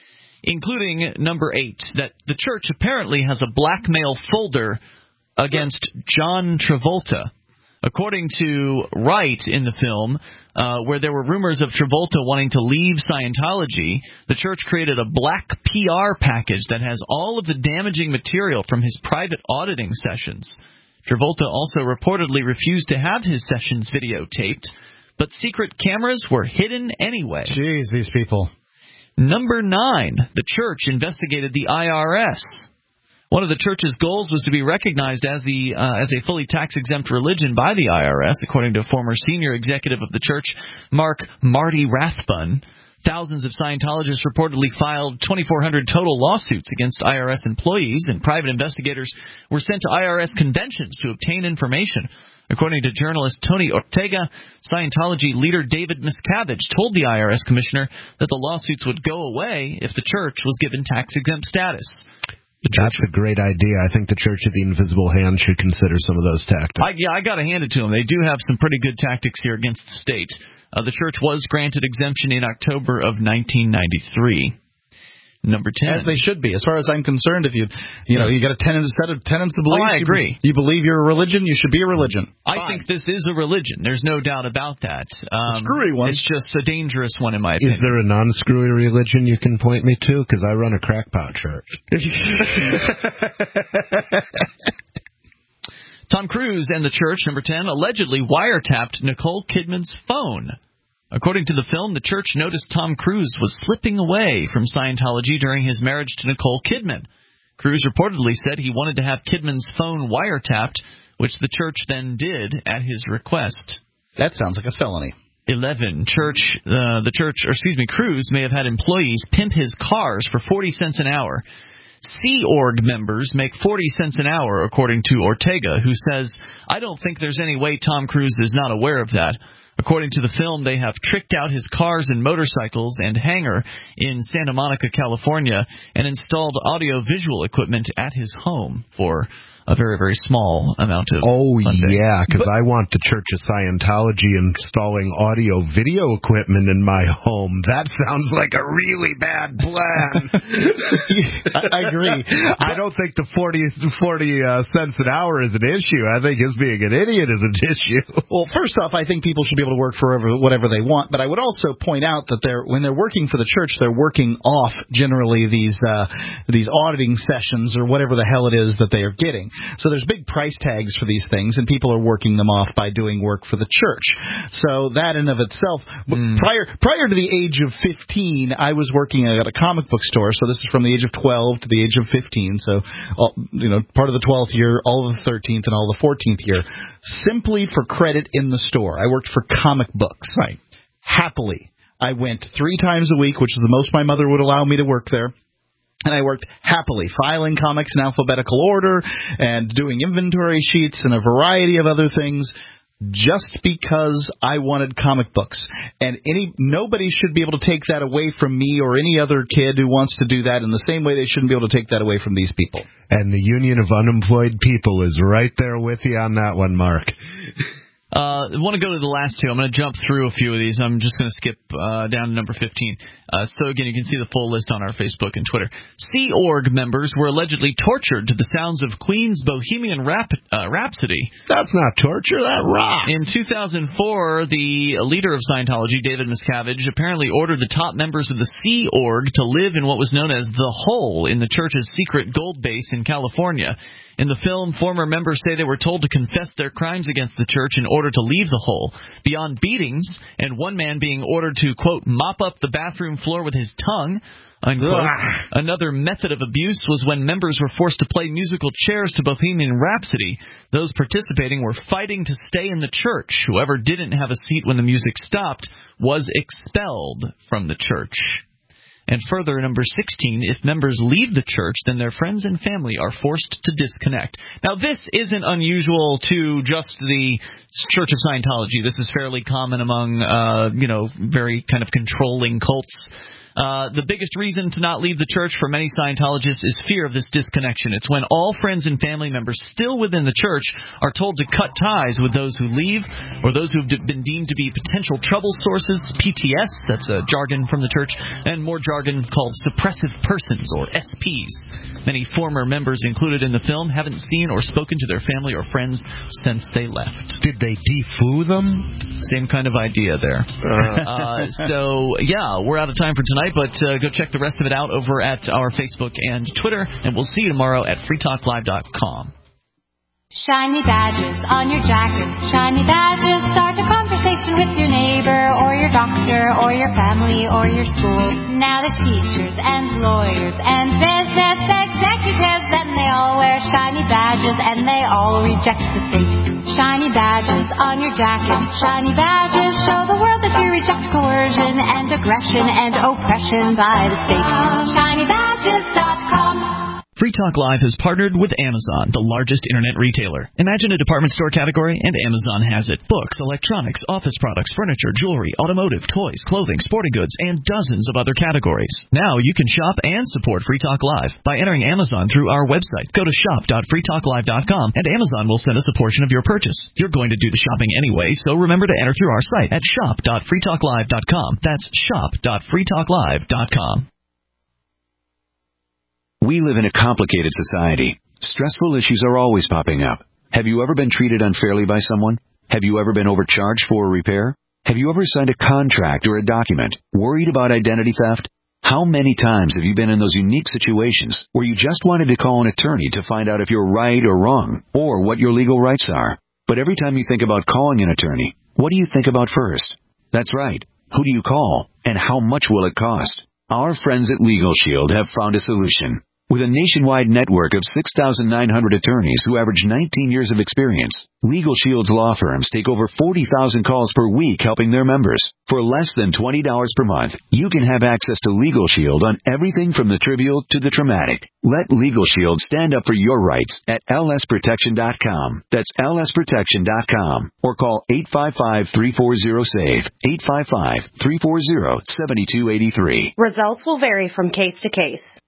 including number eight, that the church apparently has a blackmail folder against John Travolta. According to Wright in the film, uh, where there were rumors of Travolta wanting to leave Scientology, the church created a black P R package that has all of the damaging material from his private auditing sessions. Travolta also reportedly refused to have his sessions videotaped, but secret cameras were hidden anyway. Jeez, these people. Number nine, the church investigated the I R S. One of the church's goals was to be recognized as the uh, as a fully tax-exempt religion by the I R S, according to a former senior executive of the church, Mark Marty Rathbun. Thousands of Scientologists reportedly filed twenty-four hundred total lawsuits against I R S employees, and private investigators were sent to I R S conventions to obtain information. According to journalist Tony Ortega, Scientology leader David Miscavige told the I R S commissioner that the lawsuits would go away if the church was given tax-exempt status. That's a great idea. I think the Church of the Invisible Hand should consider some of those tactics. I, yeah, I got to hand it to them. They do have some pretty good tactics here against the state. Uh, the church was granted exemption in October of nineteen ninety-three. Number ten. As they should be. As far as I'm concerned, if you you know, you got a tenant, set of tenets of beliefs. Oh, I agree. You, you believe you're a religion, you should be a religion. I Fine. think this is a religion. There's no doubt about that. Um, it's a screwy one. It's just a dangerous one, in my opinion. Is there a non-screwy religion you can point me to? Because I run a crackpot church. Tom Cruise and the church, number ten, allegedly wiretapped Nicole Kidman's phone. According to the film, the church noticed Tom Cruise was slipping away from Scientology during his marriage to Nicole Kidman. Cruise reportedly said he wanted to have Kidman's phone wiretapped, which the church then did at his request. That sounds like a felony. eleven. Church, uh, the church, or excuse me, Cruise may have had employees pimp his cars for forty cents an hour. Sea Org members make forty cents an hour, according to Ortega, who says, I don't think there's any way Tom Cruise is not aware of that. According to the film, they have tricked out his cars and motorcycles and hangar in Santa Monica, California, and installed audio-visual equipment at his home for a very, very small amount of Oh, funding. yeah, because I want the Church of Scientology installing audio-video equipment in my home. That sounds like a really bad plan. I, I agree. I don't think the forty, forty uh, cents an hour is an issue. I think his being an idiot is an issue. Well, first off, I think people should be able to work for whatever they want, but I would also point out that they're when they're working for the church, they're working off generally these uh, these auditing sessions or whatever the hell it is that they are getting. So there's big price tags for these things, and people are working them off by doing work for the church. So that in of itself, mm. prior prior to the age of fifteen, I was working at a comic book store. So this is from the age of twelve to the age of fifteen. So all, you know, part of the twelfth year, all of the thirteenth, and all of the fourteenth year, simply for credit in the store. I worked for comic books. Right. Happily, I went three times a week, which is the most my mother would allow me to work there. And I worked happily, filing comics in alphabetical order and doing inventory sheets and a variety of other things just because I wanted comic books. And any nobody should be able to take that away from me or any other kid who wants to do that in the same way they shouldn't be able to take that away from these people. And the Union of Unemployed People is right there with you on that one, Mark. Uh, I want to go to the last two. I'm going to jump through a few of these. I'm just going to skip uh, down to number fifteen. Uh, so, again, you can see the full list on our Facebook and Twitter. Sea Org members were allegedly tortured to the sounds of Queen's Bohemian Rap- uh, Rhapsody. That's not torture. That rocks. In two thousand four, the leader of Scientology, David Miscavige, apparently ordered the top members of the Sea Org to live in what was known as the Hole in the church's secret gold base in California. In the film, former members say they were told to confess their crimes against the church in order to leave the hole. Beyond beatings, and one man being ordered to, quote, mop up the bathroom floor with his tongue, unquote, another method of abuse was when members were forced to play musical chairs to Bohemian Rhapsody. Those participating were fighting to stay in the church. Whoever didn't have a seat when the music stopped was expelled from the church. And further, number sixteen, if members leave the church, then their friends and family are forced to disconnect. Now, this isn't unusual to just the Church of Scientology. This is fairly common among, uh, you know, very kind of controlling cults. Uh, the biggest reason to not leave the church for many Scientologists is fear of this disconnection. It's when all friends and family members still within the church are told to cut ties with those who leave or those who have been deemed to be potential trouble sources, P T S, that's a jargon from the church, and more jargon called suppressive persons, or S Ps. Many former members included in the film haven't seen or spoken to their family or friends since they left. Did they defoo them? Same kind of idea there. Uh. Uh, so, yeah, we're out of time for tonight. But uh, go check the rest of it out over at our Facebook and Twitter, and we'll see you tomorrow at free talk live dot com. Shiny badges on your jacket, shiny badges, start a conversation with your neighbor or your doctor or your family or your school. Now the teachers and lawyers and business executives, and they all wear shiny badges and they all reject the state. Shiny badges on your jacket, shiny badges show the world that you reject coercion and aggression and oppression by the state. shiny badges dot com. Free Talk Live has partnered with Amazon, the largest internet retailer. Imagine a department store category, and Amazon has it. Books, electronics, office products, furniture, jewelry, automotive, toys, clothing, sporting goods, and dozens of other categories. Now you can shop and support Free Talk Live by entering Amazon through our website. Go to shop dot free talk live dot com, and Amazon will send us a portion of your purchase. You're going to do the shopping anyway, so remember to enter through our site at shop dot free talk live dot com. That's shop dot free talk live dot com. We live in a complicated society. Stressful issues are always popping up. Have you ever been treated unfairly by someone? Have you ever been overcharged for a repair? Have you ever signed a contract or a document worried about identity theft? How many times have you been in those unique situations where you just wanted to call an attorney to find out if you're right or wrong, or what your legal rights are? But every time you think about calling an attorney, what do you think about first? That's right. Who do you call? And how much will it cost? Our friends at Legal Shield have found a solution. With a nationwide network of six thousand nine hundred attorneys who average nineteen years of experience, Legal Shield's law firms take over forty thousand calls per week helping their members. For less than twenty dollars per month, you can have access to Legal Shield on everything from the trivial to the traumatic. Let Legal Shield stand up for your rights at L S protection dot com. That's L S protection dot com. Or call eight five five, three four zero, SAVE, eight five five, three four zero, seven two eight three. Results will vary from case to case.